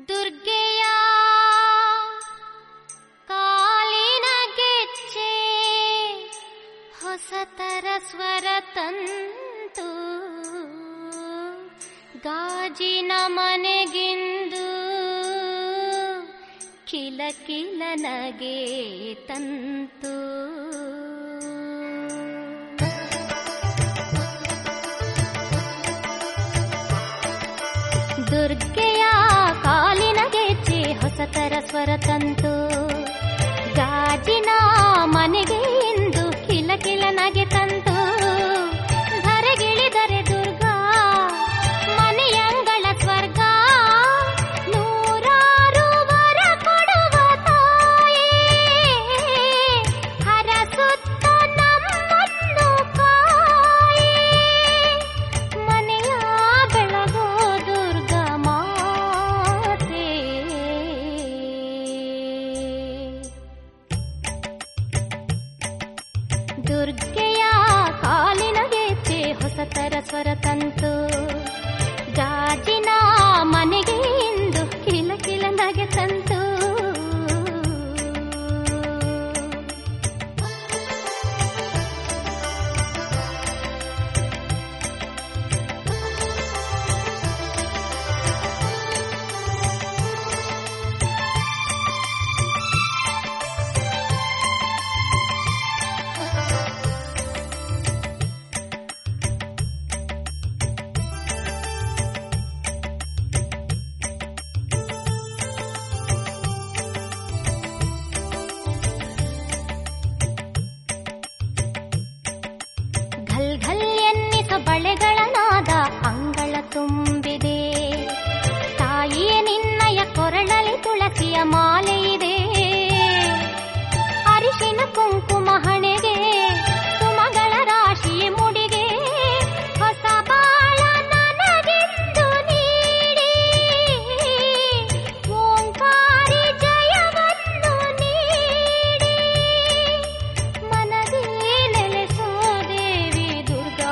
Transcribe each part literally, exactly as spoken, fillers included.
ದುರ್ಗೆಯ ಕಾಲಿನ ಗೆಜ್ಜೆ ಹೊಸತರ ಸ್ವರ ತಂತು, ಗಾಜಿನ ಮನೆಗಿಂದು ಕಿಲ ಕಿಲ ನಗೆ ತಂತು. ದುರ್ಗೆಯ ಕಾಲಿನ ಗೆಜ್ಜೆ ಹೊಸತರ ಸ್ವರ ತಂತು, ಗಾಜಿನ ಮನೆಗೆ ಇಂದು ಕಿಲ ಕಿಲ ನಗೆ ತಂತು. ಧರೆಗಿಳಿದರೆ ದುರ್ಗಾ ಮನೆಯಂಗಳ ಸ್ವರ್ಗ, ನೂರಾರು ವರ ಕೊಡುವ ತಾಯೇ, ಹರಸುತ್ತ ನಮ್ಮನ್ನು ಕಾಯೇ, ಮನೆಯ ಬೆಳಗೋ ದುರ್ಗಾ ಮಾತೆ. ದುರ್ಗೆಯ ಕಾಲಿನ ಗೆಜ್ಜೆ ಹೊಸತರ ಸ್ವರ ತಂತು, ಗಾಜಿನ ಮನೆಗೆ ಇಂದು ಕಿಲ ಕಿಲ ನಗೆ ತಂತು. ಬಳೆಗಳ ನಾದ ಅಂಗಳ ತುಂಬಿದೆ, ತಾಯಿಯ ನಿನ್ನಯ ಕೊರಳಲಿ ತುಳಸಿಯ ಮಾಲೆ ಇದೆ. ಅರಿಶಿನ ಕುಂಕುಮ ಹಣೆಗೆ ಸುಮಗಳ ರಾಶಿ ಮುಡಿಗೆ, ಹೊಸ ಬಾಳ ನನಗೆಂದು ನೀಡಿ ಓಂಕಾರಿ ಜಯವನ್ನು ನೀಡಿ, ಮನದೇ ನೆಲೆಸೋ ದೇವಿ ದುರ್ಗಾ.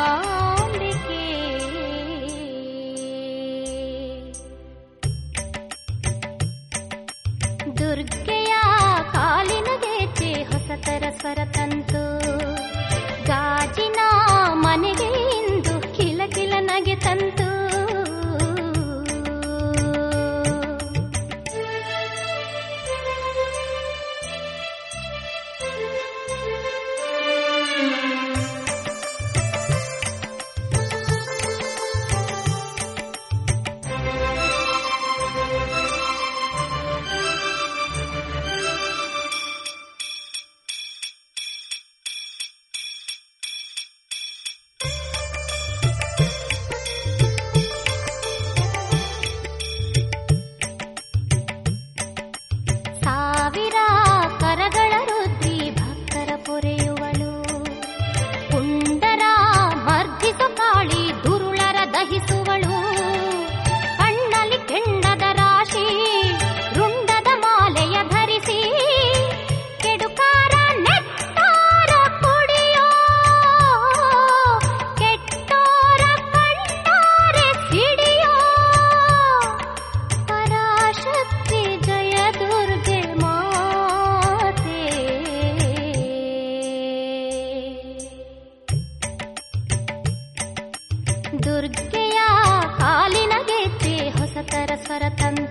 ದುರ್ಗೆಯ ಕಾಲಿನ ಗೆಜ್ಜೆ ಹೊಸತರ ಸ್ವರ ತಂತು, ಗಾಜಿನ ಮನೆಗೆ ಇಂದು ಕಿಲ ಕಿಲ ನಗೆ ತಂತು. ಸಾವಿರ ಕರಗಳ ರುದ್ರಿ ಭಕ್ತರ ಪೊರೆಯುವಳು, ಪುಂಡರ ಮರ್ಧಿಸು ಕಾಳಿ ದುರುಳರ ದಹಿಸುವಳು. ಕಣ್ಣಲ್ಲಿ ಕೆಂಡದ ರಾಶಿ ರುಂಡದ ಮಾಲೆಯ ಧರಿಸಿ, ಕೆಡುಕಾರ ನೆಟ್ಟಾರ ಕುಡಿಯೋ, ಕೆಟ್ಟೋರ ಕಂಡಾರೆ ಸಿಡಿಯೋ. ಪರಾಶಕ್ತಿ ಜಯ ದುರ್ಗೆ ಮಾತೆ. ದುರ್ಗೆಯ ಕಾಲಿನ ಗೆಜ್ಜೆ ಹೊಸತರ ಸ್ವರ ತಂತು,